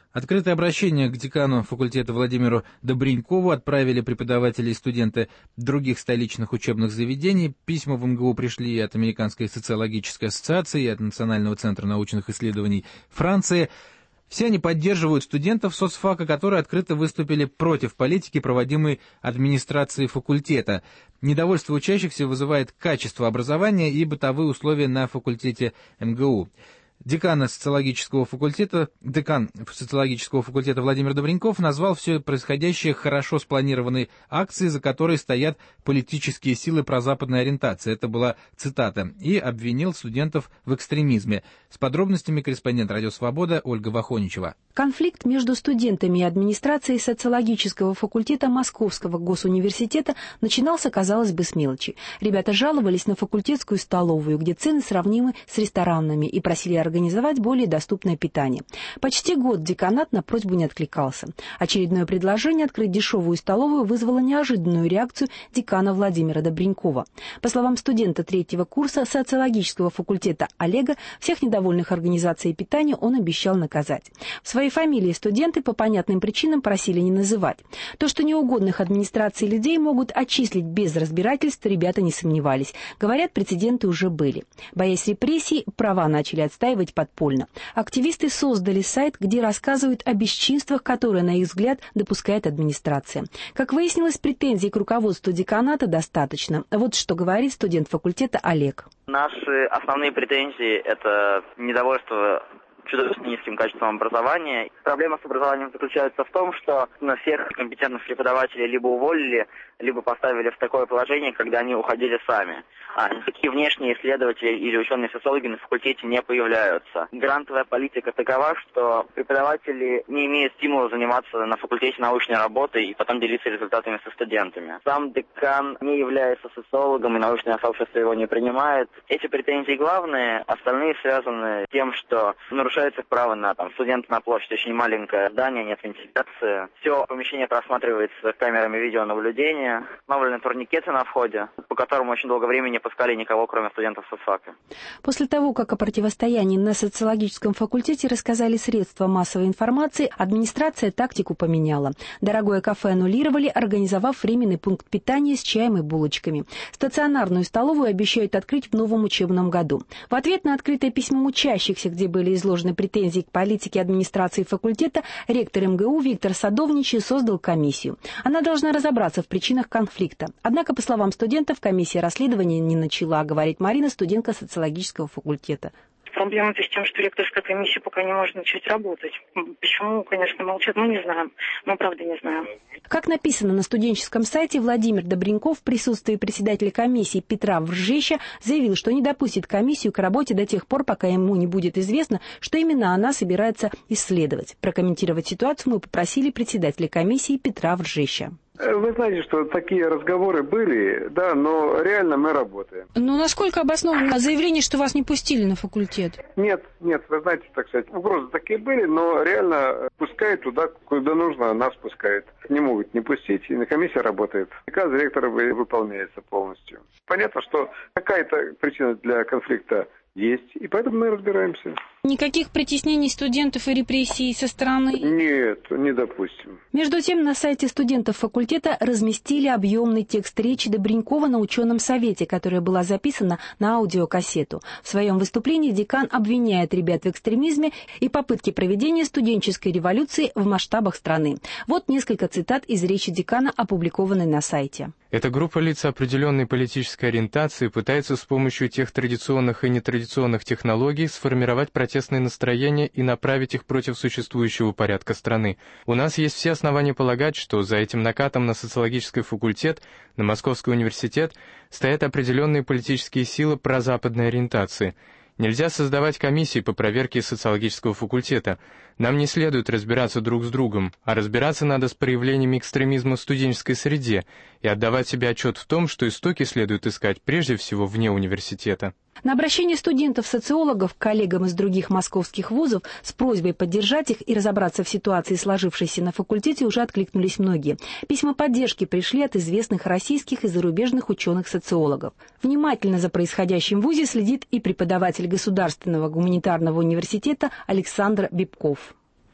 Открытое обращение к декану факультета Владимиру Добренькову отправили преподаватели и студенты других столичных учебных заведений. Письма в эм гэ у пришли и от Американской социологической ассоциации, и от Национального центра научных исследований Франции. Все они поддерживают студентов соцфака, которые открыто выступили против политики, проводимой администрацией факультета. Недовольство учащихся вызывает качество образования и бытовые условия на факультете эм гэ у. Декан социологического факультета, декан социологического факультета Владимир Добреньков назвал все происходящее хорошо спланированной акцией, за которой стоят политические силы прозападной ориентации. Это была цитата. И обвинил студентов в экстремизме. С подробностями корреспондент «Радио Свобода» Ольга Вахоничева. Конфликт между студентами и администрацией социологического факультета Московского госуниверситета начинался, казалось бы, с мелочи. Ребята жаловались на факультетскую столовую, где цены сравнимы с ресторанными, и просили организовать более доступное питание. Почти год деканат на просьбу не откликался. Очередное предложение открыть дешевую столовую вызвало неожиданную реакцию декана Владимира Добренькова. По словам студента третьего курса социологического факультета Олега, всех недовольных организацией питания он обещал наказать. В своей фамилии студенты по понятным причинам просили не называть. То, что неугодных администрации людей могут отчислить без разбирательств, ребята не сомневались. Говорят, прецеденты уже были. Боясь репрессий, права начали отстаивать подпольно. Активисты создали сайт, где рассказывают о бесчинствах, которые, на их взгляд, допускает администрация. Как выяснилось, претензий к руководству деканата достаточно. Вот что говорит студент факультета Олег. Наши основные претензии – это недовольство чудовищно низким качеством образования. Проблема с образованием заключается в том, что на всех компетентных преподавателей либо уволили, либо поставили в такое положение, когда они уходили сами. А никакие внешние исследователи или ученые-социологи на факультете не появляются. Грантовая политика такова, что преподаватели не имеют стимула заниматься на факультете научной работой и потом делиться результатами со студентами. Сам декан не является социологом, и научное сообщество его не принимает. Эти претензии главные, остальные связаны с тем, что нарушается право на там, студента на площадь, очень маленькое здание, нет вентиляции. Все помещение просматривается камерами видеонаблюдения. Установлены турникеты на входе, по которым очень долго времени не пускали никого, кроме студентов соцфака. После того, как о противостоянии на социологическом факультете рассказали средства массовой информации, администрация тактику поменяла. Дорогое кафе аннулировали, организовав временный пункт питания с чаем и булочками. Стационарную столовую обещают открыть в новом учебном году. В ответ на открытое письмо учащихся, где были изложены претензии к политике администрации факультета, ректор эм гэ у Виктор Садовничий создал комиссию. Она должна разобраться в причинах конфликта. Однако, по словам студентов, комиссия расследования не начала, говорит Марина, студентка социологического факультета. Проблема с тем, что ректорская комиссия пока не может начать работать. Почему, конечно, молчат, мы не знаем. Мы, правда, не знаем. Как написано на студенческом сайте, Владимир Добреньков в присутствии председателя комиссии Петра Вржища заявил, что не допустит комиссию к работе до тех пор, пока ему не будет известно, что именно она собирается исследовать. Прокомментировать ситуацию мы попросили председателя комиссии Петра Вржища. Вы знаете, что такие разговоры были, да, но реально мы работаем. Ну, насколько обосновано заявление, что вас не пустили на факультет? Нет, нет, вы знаете, так сказать, угрозы такие были, но реально пускают туда, куда нужно, нас пускают. Не могут не пустить, и комиссия работает. Приказ директора выполняется полностью. Понятно, что какая-то причина для конфликта есть, и поэтому мы разбираемся. Никаких притеснений студентов и репрессий со стороны? Нет, не допустим. Между тем, на сайте студентов факультета разместили объемный текст речи Добренькова на ученом совете, которая была записана на аудиокассету. В своем выступлении декан обвиняет ребят в экстремизме и попытке проведения студенческой революции в масштабах страны. Вот несколько цитат из речи декана, опубликованной на сайте. Эта группа лиц определенной политической ориентации пытается с помощью тех традиционных и нетрадиционных технологий сформировать протестные настроения и направить их против существующего порядка страны. У нас есть все основания полагать, что за этим накатом на социологический факультет, на Московский университет, стоят определенные политические силы прозападной ориентации. Нельзя создавать комиссии по проверке социологического факультета. Нам не следует разбираться друг с другом, а разбираться надо с проявлениями экстремизма в студенческой среде и отдавать себе отчет в том, что истоки следует искать прежде всего вне университета. На обращение студентов-социологов к коллегам из других московских вузов с просьбой поддержать их и разобраться в ситуации, сложившейся на факультете, уже откликнулись многие. Письма поддержки пришли от известных российских и зарубежных ученых-социологов. Внимательно за происходящим в вузе следит и преподаватель Государственного гуманитарного университета Александр Бибков.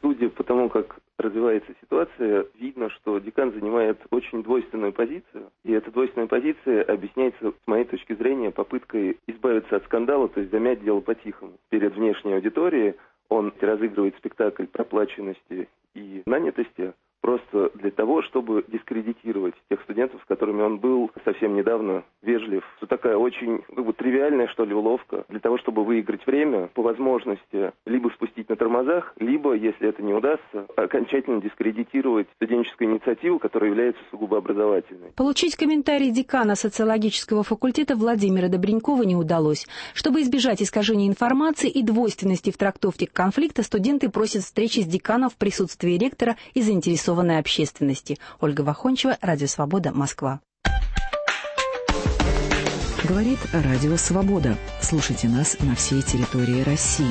Судя по тому, как развивается ситуация, видно, что декан занимает очень двойственную позицию. И эта двойственная позиция объясняется, с моей точки зрения, попыткой избавиться от скандала, то есть замять дело по-тихому. Перед внешней аудиторией он разыгрывает спектакль проплаченности и нанятости, просто для того, чтобы дискредитировать тех студентов, с которыми он был совсем недавно вежлив. Это такая очень как бы, тривиальная, что ли, уловка, для того, чтобы выиграть время, по возможности либо спустить на тормозах, либо, если это не удастся, окончательно дискредитировать студенческую инициативу, которая является сугубо образовательной. Получить комментарий декана социологического факультета Владимира Добренькова не удалось. Чтобы избежать искажения информации и двойственности в трактовке конфликта, студенты просят встречи с деканом в присутствии ректора и заинтересованной общественности. Ольга Вахончева, Радио Свобода, Москва. Говорит Радио Свобода. Слушайте нас на всей территории России.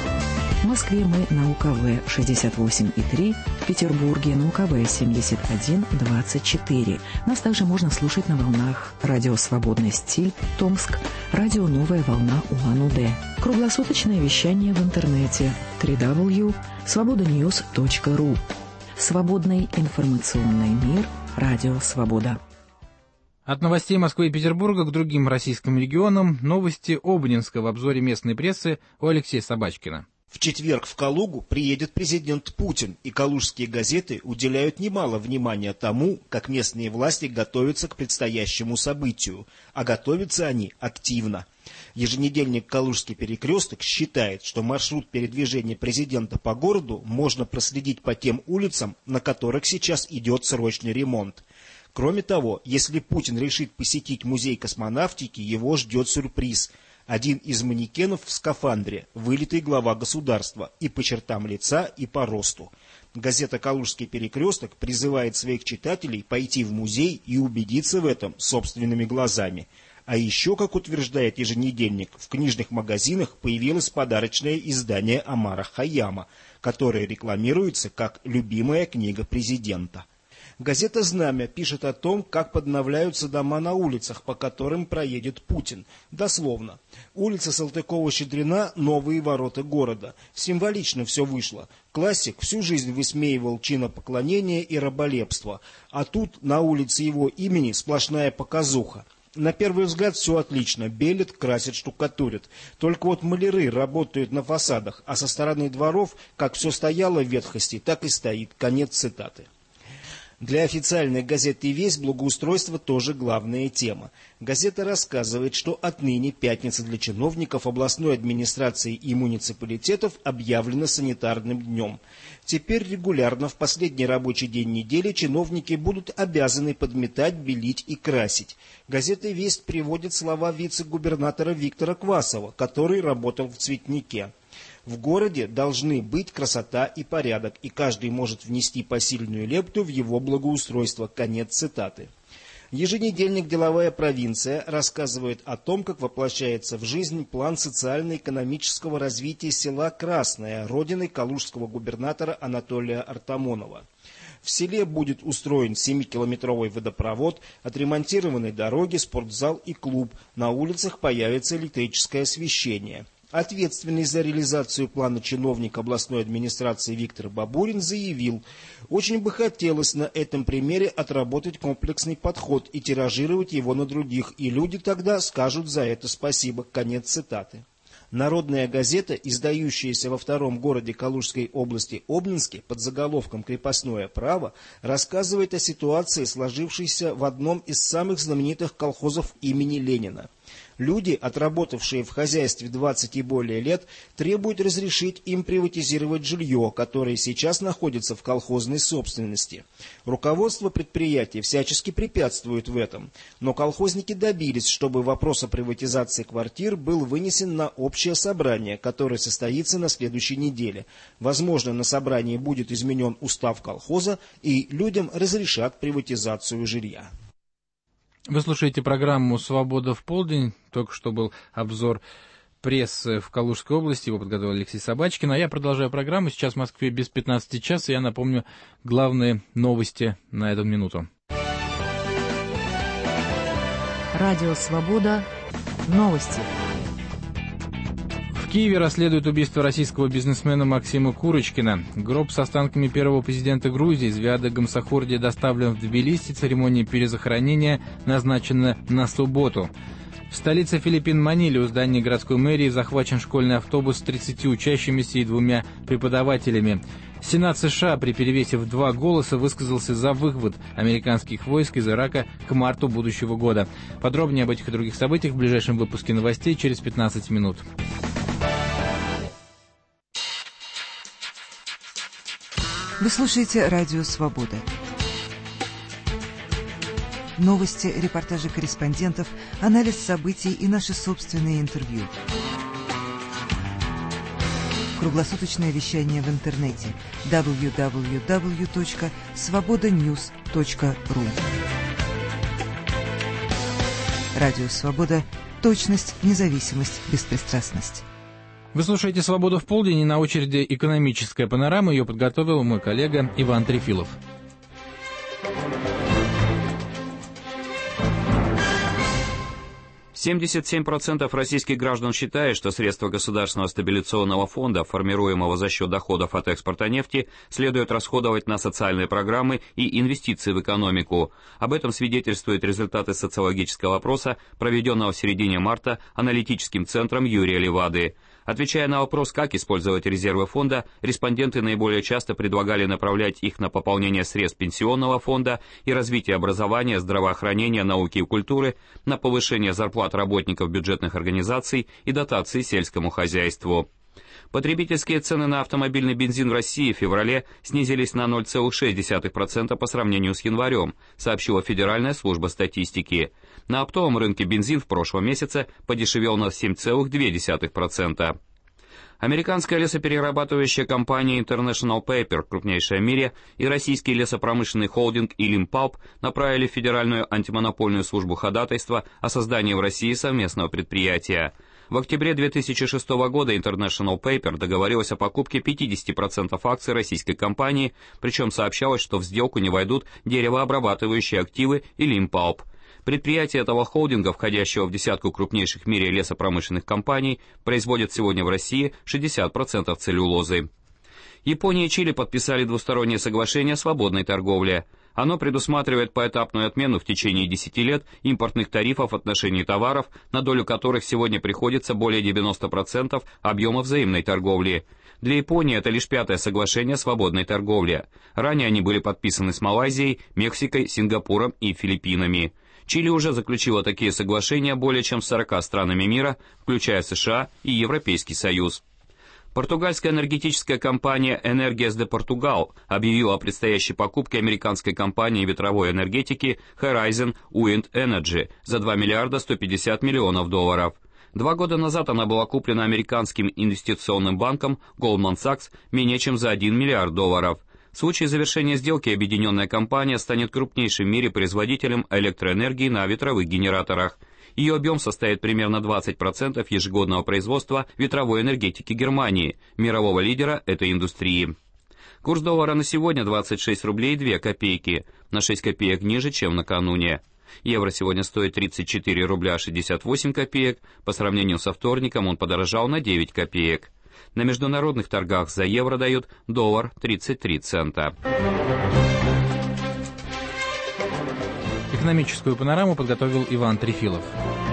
В Москве мы на У Ка Вэ шестьдесят восемь и три, в Петербурге на У Ка Вэ семьдесят один двадцать четыре. Нас также можно слушать на волнах Радио Свободный стиль, Томск, Радио Новая волна Улан-Удэ. Круглосуточное вещание в интернете дабл ю дабл ю дабл ю точка свобода ньюс точка ру. Свободный информационный мир. Радио Свобода. От новостей Москвы и Петербурга к другим российским регионам. Новости Обнинска в обзоре местной прессы у Алексея Собачкина. В четверг в Калугу приедет президент Путин, и калужские газеты уделяют немало внимания тому, как местные власти готовятся к предстоящему событию. А готовятся они активно. Еженедельник «Калужский перекресток» считает, что маршрут передвижения президента по городу можно проследить по тем улицам, на которых сейчас идет срочный ремонт. Кроме того, если Путин решит посетить музей космонавтики, его ждет сюрприз. Один из манекенов в скафандре, вылитый глава государства, и по чертам лица, и по росту. Газета «Калужский перекресток» призывает своих читателей пойти в музей и убедиться в этом собственными глазами. А еще, как утверждает еженедельник, в книжных магазинах появилось подарочное издание Омара Хайяма, которое рекламируется как любимая книга президента. Газета «Знамя» пишет о том, как подновляются дома на улицах, по которым проедет Путин. Дословно. Улица Салтыкова-Щедрина – новые ворота города. Символично все вышло. Классик всю жизнь высмеивал чинопоклонение и раболепство. А тут на улице его имени сплошная показуха. На первый взгляд все отлично. Белят, красят, штукатурят. Только вот маляры работают на фасадах, а со стороны дворов, как все стояло в ветхости, так и стоит. Конец цитаты. Для официальной газеты «Весть» благоустройство тоже главная тема. Газета рассказывает, что отныне пятница для чиновников областной администрации и муниципалитетов объявлена санитарным днем. Теперь регулярно в последний рабочий день недели чиновники будут обязаны подметать, белить и красить. Газета «Весть» приводит слова вице-губернатора Виктора Квасова, который работал в цветнике. В городе должны быть красота и порядок, и каждый может внести посильную лепту в его благоустройство. Конец цитаты. Еженедельник «Деловая провинция» рассказывает о том, как воплощается в жизнь план социально-экономического развития села Красное, родины калужского губернатора Анатолия Артамонова. В селе будет устроен семикилометровый водопровод, отремонтированы дороги, спортзал и клуб. На улицах появится электрическое освещение. Ответственный за реализацию плана чиновник областной администрации Виктор Бабурин заявил: «Очень бы хотелось на этом примере отработать комплексный подход и тиражировать его на других, и люди тогда скажут за это спасибо». Конец цитаты. Народная газета, издающаяся во втором городе Калужской области Обнинске под заголовком «Крепостное право», рассказывает о ситуации, сложившейся в одном из самых знаменитых колхозов имени Ленина. Люди, отработавшие в хозяйстве двадцать и более лет, требуют разрешить им приватизировать жилье, которое сейчас находится в колхозной собственности. Руководство предприятия всячески препятствует в этом, но колхозники добились, чтобы вопрос о приватизации квартир был вынесен на общее собрание, которое состоится на следующей неделе. Возможно, на собрании будет изменен устав колхоза, и людям разрешат приватизацию жилья. Вы слушаете программу «Свобода в полдень». Только что был обзор прессы в Калужской области. Его подготовил Алексей Собачкин. А я продолжаю программу. Сейчас в Москве без пятнадцати час. И я напомню главные новости на эту минуту. Радио «Свобода». Новости. Киеве расследуют убийство российского бизнесмена Максима Курочкина. Гроб с останками первого президента Грузии Звиада Гамсахурди доставлен в Тбилиси. Церемония перезахоронения назначена на субботу. В столице Филиппин Маниле у здания городской мэрии захвачен школьный автобус с тридцатью учащимися и двумя преподавателями. Сенат США при перевесе в два голоса высказался за вывод американских войск из Ирака к марту будущего года. Подробнее об этих и других событиях в ближайшем выпуске новостей через пятнадцать минут. Вы слушаете «Радио Свобода». Новости, репортажи корреспондентов, анализ событий и наши собственные интервью. Круглосуточное вещание в интернете дабл ю дабл ю дабл ю точка свобода ньюс точка ру. Радио «Свобода». Точность, независимость, беспристрастность. Вы слушаете «Свободу в полдень», и на очереди экономическая панорама. Ее подготовил мой коллега Иван Трефилов. семьдесят семь процентов российских граждан считают, что средства Государственного стабилизационного фонда, формируемого за счет доходов от экспорта нефти, следует расходовать на социальные программы и инвестиции в экономику. Об этом свидетельствуют результаты социологического опроса, проведенного в середине марта аналитическим центром Юрия Левады. Отвечая на вопрос, как использовать резервы фонда, респонденты наиболее часто предлагали направлять их на пополнение средств пенсионного фонда и развитие образования, здравоохранения, науки и культуры, на повышение зарплат работников бюджетных организаций и дотации сельскому хозяйству. Потребительские цены на автомобильный бензин в России в феврале снизились на ноль целых шесть десятых процента по сравнению с январем, сообщила Федеральная служба статистики. На оптовом рынке бензин в прошлом месяце подешевел на семь целых две десятых процента. Американская лесоперерабатывающая компания International Paper, крупнейшая в мире, и российский лесопромышленный холдинг Илимпалп направили в Федеральную антимонопольную службу ходатайство о создании в России совместного предприятия. В октябре две тысячи шестого года International Paper договорилась о покупке пятьдесят процентов акций российской компании, причем сообщалось, что в сделку не войдут деревообрабатывающие активы Илимпалп. Предприятие этого холдинга, входящего в десятку крупнейших в мире лесопромышленных компаний, производит сегодня в России шестьдесят процентов целлюлозы. Япония и Чили подписали двустороннее соглашение о свободной торговле. Оно предусматривает поэтапную отмену в течение десяти лет импортных тарифов в отношении товаров, на долю которых сегодня приходится более девяноста процентов объема взаимной торговли. Для Японии это лишь пятое соглашение о свободной торговле. Ранее они были подписаны с Малайзией, Мексикой, Сингапуром и Филиппинами. Чили уже заключила такие соглашения более чем с сорока странами мира, включая США и Европейский Союз. Португальская энергетическая компания Energias de Portugal объявила о предстоящей покупке американской компании ветровой энергетики Horizon Wind Energy за два миллиарда сто пятьдесят миллионов долларов. Два года назад она была куплена американским инвестиционным банком Goldman Sachs менее чем за один миллиард долларов. В случае завершения сделки объединенная компания станет крупнейшим в мире производителем электроэнергии на ветровых генераторах. Ее объем составит примерно двадцать процентов ежегодного производства ветровой энергетики Германии, мирового лидера этой индустрии. Курс доллара на сегодня двадцать шесть рублей две копейки, на шесть копеек ниже, чем накануне. Евро сегодня стоит тридцать четыре рубля шестьдесят восемь копеек, по сравнению со вторником он подорожал на девять копеек. На международных торгах за евро дают доллар тридцать три цента. Экономическую панораму подготовил Иван Трефилов.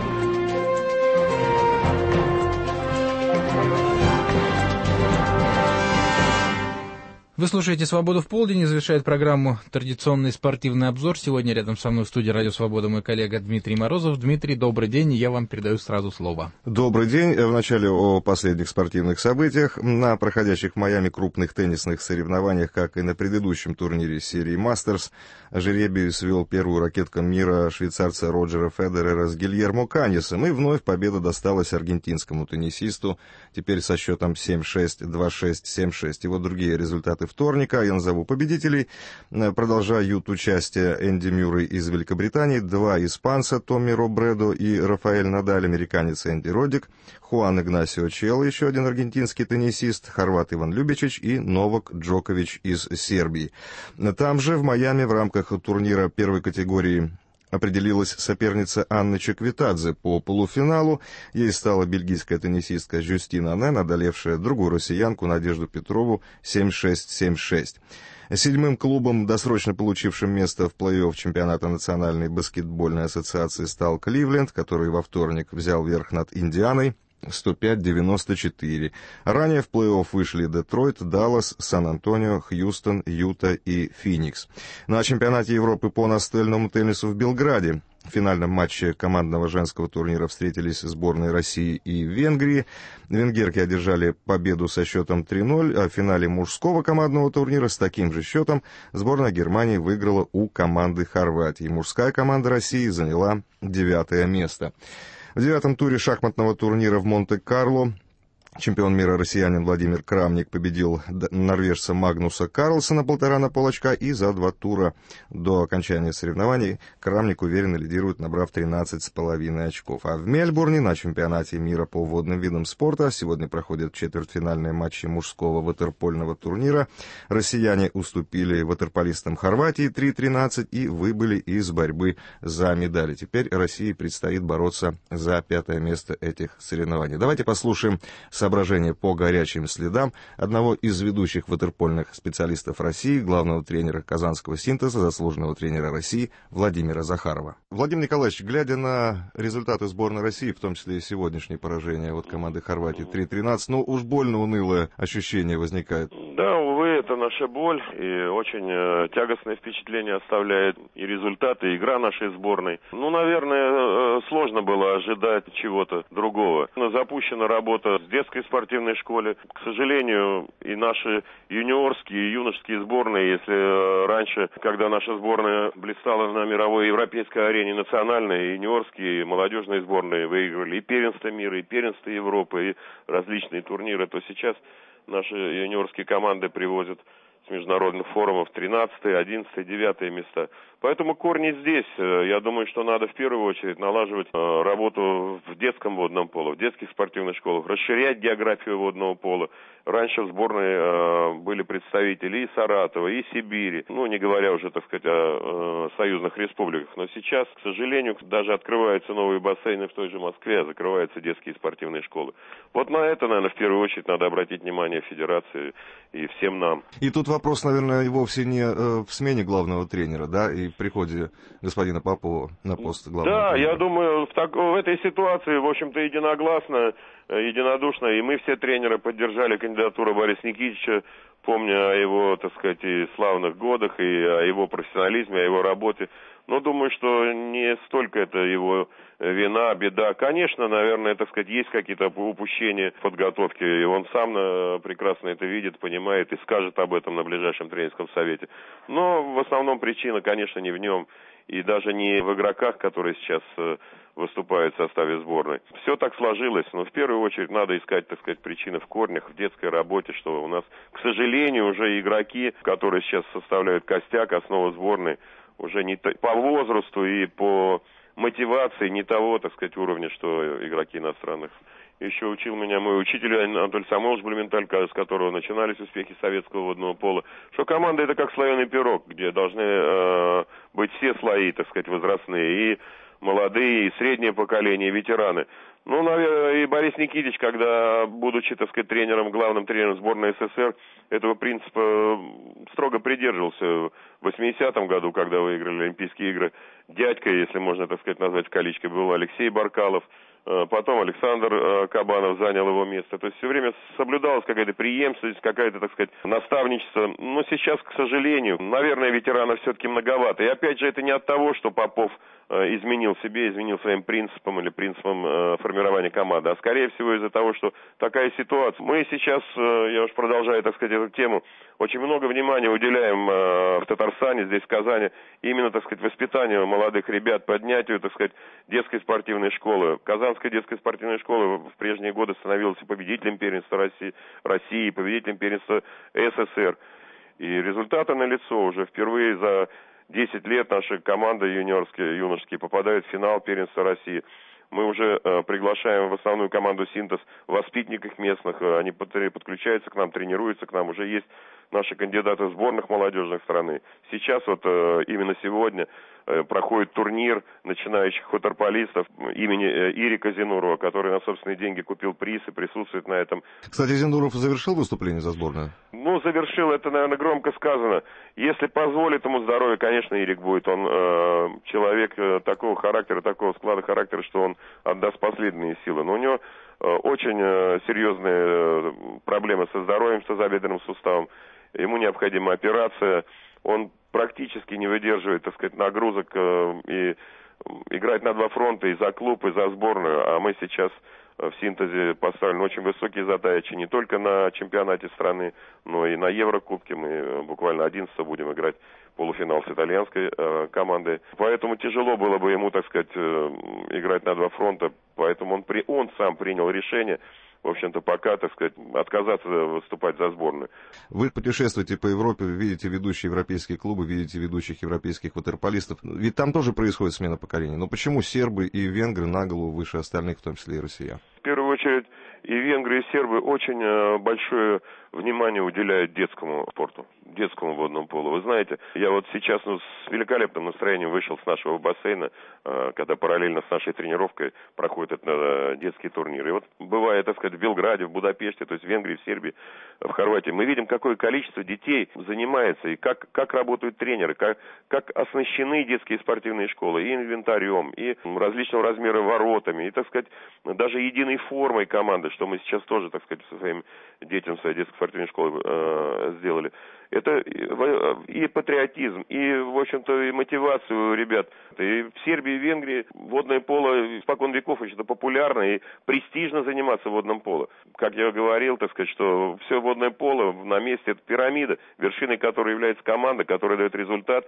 Вы слушаете «Свободу в полдень» и завершает программу традиционный спортивный обзор. Сегодня рядом со мной в студии «Радио Свобода» мой коллега Дмитрий Морозов. Дмитрий, добрый день, и я вам передаю сразу слово. Добрый день. Вначале о последних спортивных событиях. На проходящих в Майами крупных теннисных соревнованиях, как и на предыдущем турнире серии «Мастерс», жеребий свел первую ракетку мира швейцарца Роджера Федерера с Гильермо Каньясом, и вновь победа досталась аргентинскому теннисисту, теперь со счетом семь шесть, два шесть, семь шесть. И вот другие результаты вторника. Я назову победителей. Продолжают участие Энди Мюррей из Великобритании, два испанца, Томми Робредо и Рафаэль Надаль, американец Энди Роддик, Хуан Игнасио Челло, еще один аргентинский теннисист, хорват Иван Любичич и Новак Джокович из Сербии. Там же в Майами в рамках турнира первой категории определилась соперница Анны Чеквитадзе по полуфиналу. Ей стала бельгийская теннисистка Жюстин Анен, одолевшая другую россиянку Надежду Петрову семь шесть семь шесть. Седьмым клубом, досрочно получившим место в плей-офф чемпионата Национальной баскетбольной ассоциации, стал Кливленд, который во вторник взял верх над Индианой сто пять девяносто четыре. Ранее в плей-офф вышли Детройт, Даллас, Сан-Антонио, Хьюстон, Юта и Феникс. На чемпионате Европы по настольному теннису в Белграде в финальном матче командного женского турнира встретились сборные России и Венгрии. Венгерки одержали победу со счетом три ноль, а в финале мужского командного турнира с таким же счетом сборная Германии выиграла у команды Хорватии. Мужская команда России заняла девятое место. В девятом туре шахматного турнира в Монте-Карло чемпион мира россиянин Владимир Крамник победил норвежца Магнуса Карлсона полтора на полочка, и за два тура до окончания соревнований Крамник уверенно лидирует, набрав тринадцать с половиной очков. А в Мельбурне на чемпионате мира по водным видам спорта сегодня проходят четвертьфинальные матчи мужского ватерпольного турнира. Россияне уступили ватерполистам Хорватии три тринадцать и выбыли из борьбы за медали. Теперь России предстоит бороться за пятое место этих соревнований. Давайте послушаем соображения по горячим следам одного из ведущих ватерпольных специалистов России, главного тренера Казанского «Синтеза», заслуженного тренера России Владимира Захарова. Владимир Николаевич, глядя на результаты сборной России, в том числе и сегодняшнее поражение от команды Хорватии три тринадцать, ну уж больно унылое ощущение возникает. Да, увы, это наша боль, и очень э, тягостное впечатление оставляет и результаты, и игра нашей сборной. Ну, наверное, э, сложно было ожидать чего-то другого. Запущена работа с детской спортивной школе. К сожалению, и наши юниорские и юношеские сборные, если э, раньше, когда наша сборная блистала на мировой и европейской арене, национальные, юниорские, и молодежные сборные выигрывали и первенство мира, и первенство Европы, и различные турниры, то сейчас наши юниорские команды привозят с международных форумов тринадцатые, одиннадцатые, девятые места. Поэтому корни здесь. Я думаю, что надо в первую очередь налаживать работу в детском водном поло, в детских спортивных школах, расширять географию водного пола. Раньше в сборной были представители и Саратова, и Сибири, ну, не говоря уже, так сказать, о союзных республиках. Но сейчас, к сожалению, даже открываются новые бассейны в той же Москве, а закрываются детские спортивные школы. Вот на это, наверное, в первую очередь надо обратить внимание Федерации и всем нам. И тут вопрос, наверное, и вовсе не в смене главного тренера, да, и в приходе господина Попова на пост главного да, тренера. Я думаю, в, так, в этой ситуации, в общем-то, единогласно, единодушно, и мы все тренеры поддержали кандидатуру Бориса Никитича, помня о его, так сказать, и славных годах, и о его профессионализме, о его работе. Но думаю, что не столько это его вина, беда. Конечно, наверное, так сказать, есть какие-то упущения в подготовке, и он сам прекрасно это видит, понимает и скажет об этом на ближайшем тренерском совете. Но в основном причина, конечно, не в нем, и даже не в игроках, которые сейчас выступают в составе сборной. Все так сложилось, но в первую очередь надо искать, так сказать, причины в корнях, в детской работе, что у нас, к сожалению, уже игроки, которые сейчас составляют костяк, основу сборной, уже не по возрасту и по мотивации не того, так сказать, уровня, что игроки иностранных. Еще учил меня мой учитель Анатолий Самойлович Блюменталь, с которого начинались успехи советского водного пола, что команда это как слоеный пирог, где должны э, быть все слои, так сказать, возрастные, и молодые, и среднее поколение, и ветераны. Ну, наверное, и Борис Никитич, когда, будучи, так сказать, тренером, главным тренером сборной СССР, этого принципа строго придерживался. В восьмидесятом году, когда выиграли Олимпийские игры, дядькой, если можно, так сказать, назвать каличкой, был Алексей Баркалов. Потом Александр Кабанов занял его место. То есть все время соблюдалась какая-то преемственность, какая-то, так сказать, наставничество. Но сейчас, к сожалению, наверное, ветеранов все-таки многовато. И опять же, это не от того, что Попов изменил себе, изменил своим принципам или принципам формирования команды, а скорее всего из-за того, что такая ситуация. Мы сейчас, я уж продолжаю, так сказать, эту тему, очень много внимания уделяем в Татарстане, здесь в Казани, именно, так сказать, воспитанию молодых ребят, поднятию, так сказать, детской спортивной школы. Казанская детская спортивная школа в прежние годы становилась и победителем первенства России, России, победителем первенства СССР. И результаты налицо. Уже впервые за десять лет наша команда юниорские, юношеские попадают в финал первенства России. Мы уже э, приглашаем в основную команду «Синтез» воспитанников местных. Они подключаются к нам, тренируются к нам. Уже есть наши кандидаты в сборных молодежных страны. Сейчас вот именно сегодня проходит турнир начинающих ватерполистов имени Ирика Зинурова, который на собственные деньги купил приз и присутствует на этом. Кстати, Зинуров завершил выступление за сборную? Ну, завершил, это, наверное, громко сказано. Если позволит ему здоровье, конечно, Ирик будет. Он э, человек э, такого характера, такого склада характера, что он отдаст последние силы. Но у него э, очень э, серьезные э, проблемы со здоровьем, с тазобедренным суставом. Ему необходима операция. Он практически не выдерживает, так сказать, нагрузок э, и играть на два фронта, и за клуб, и за сборную. А мы сейчас в синтезе поставлены очень высокие задачи, не только на чемпионате страны, но и на Еврокубке. Мы буквально одиннадцатого будем играть полуфинал с итальянской э, командой. Поэтому тяжело было бы ему, так сказать, э, играть на два фронта. Поэтому он, при, он сам принял решение, в общем-то, пока, так сказать, отказаться выступать за сборную. Вы путешествуете по Европе, видите ведущие европейские клубы, видите ведущих европейских ватерполистов. Ведь там тоже происходит смена поколений. Но почему сербы и венгры на голову выше остальных, в том числе и россиян? В первую очередь и венгры, и сербы очень большое внимание уделяют детскому спорту, детскому водному полу. Вы знаете, я вот сейчас ну, с великолепным настроением вышел с нашего бассейна, когда параллельно с нашей тренировкой проходит этот детский турнир. И вот бывает, так сказать, в Белграде, в Будапеште, то есть в Венгрии, в Сербии, в Хорватии, мы видим, какое количество детей занимается, и как, как работают тренеры, как, как оснащены детские спортивные школы и инвентарем, и различного размера воротами, и, так сказать, даже единой формой команды, что мы сейчас тоже, так сказать, со своим детям, своей детской спортивной школы э, сделали. Это и патриотизм, и, в общем-то, и мотивацию у ребят. И в Сербии и Венгрии водное поло испокон веков очень популярно и престижно заниматься водным поло. Как я говорил, так сказать, что все водное поло на месте — это пирамида, вершиной которой является команда, которая дает результат.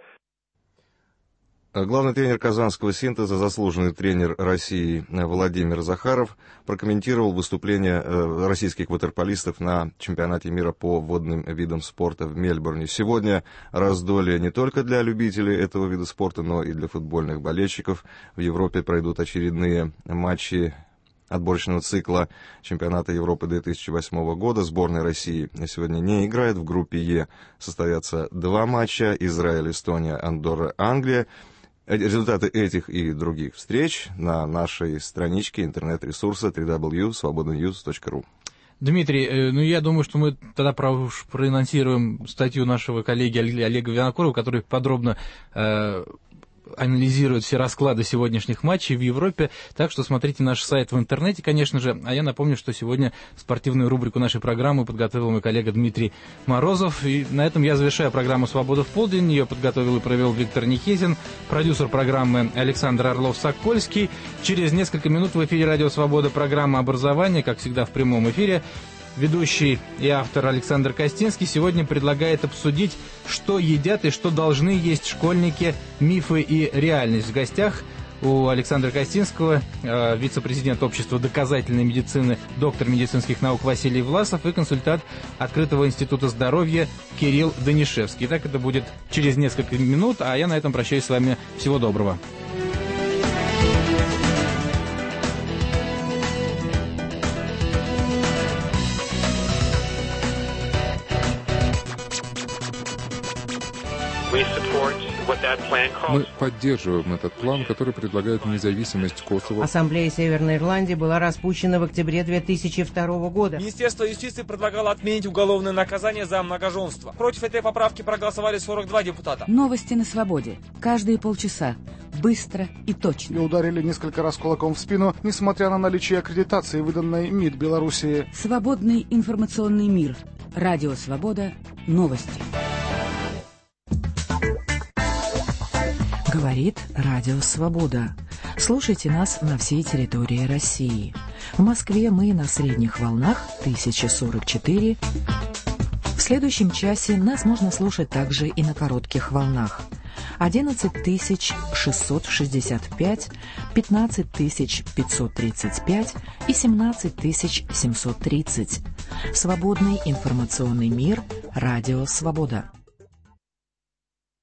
Главный тренер казанского «Синтеза», заслуженный тренер России Владимир Захаров прокомментировал выступление российских ватерполистов на чемпионате мира по водным видам спорта в Мельбурне. Сегодня раздолье не только для любителей этого вида спорта, но и для футбольных болельщиков. В Европе пройдут очередные матчи отборочного цикла чемпионата Европы две тысячи восьмого года. Сборная России сегодня не играет. В группе Е состоятся два матча: Израиль, Эстония, Андорра, Англия. Результаты этих и других встреч на нашей страничке интернет-ресурса дабл ю дабл ю дабл ю точка свобода ньюс точка ру. Дмитрий, ну я думаю, что мы тогда проанонсируем статью нашего коллеги Олега Винокурова, который подробно э, анализирует все расклады сегодняшних матчей в Европе. Так что смотрите наш сайт в интернете, конечно же. А я напомню, что сегодня спортивную рубрику нашей программы подготовил мой коллега Дмитрий Морозов. И на этом я завершаю программу «Свобода в полдень». Ее подготовил и провел Виктор Никезин, продюсер программы Александр Орлов-Сокольский. Через несколько минут в эфире «Радио Свобода» программа «Образование», как всегда в прямом эфире. Ведущий и автор Александр Костинский сегодня предлагает обсудить, что едят и что должны есть школьники, мифы и реальность. В гостях у Александра Костинского э, вице-президент общества доказательной медицины, доктор медицинских наук Василий Власов и консультант Открытого института здоровья Кирилл Данишевский. Итак, это будет через несколько минут, а я на этом прощаюсь с вами. Всего доброго. Мы поддерживаем этот план, который предлагает независимость Косово. Ассамблея Северной Ирландии была распущена в октябре две тысячи второго года. Министерство юстиции предлагало отменить уголовное наказание за многоженство. Против этой поправки проголосовали сорок два депутата. Новости на свободе. Каждые полчаса. Быстро и точно. И ударили несколько раз кулаком в спину, несмотря на наличие аккредитации, выданной МИД Белоруссии. Свободный информационный мир. Радио Свобода. Новости. Говорит Радио Свобода. Слушайте нас на всей территории России. В Москве мы на средних волнах тысяча сорок четыре. В следующем часе нас можно слушать также и на коротких волнах. одиннадцать тысяч шестьсот шестьдесят пять, пятнадцать тысяч пятьсот тридцать пять и семнадцать тысяч семьсот тридцать. Свободный информационный мир. Радио Свобода.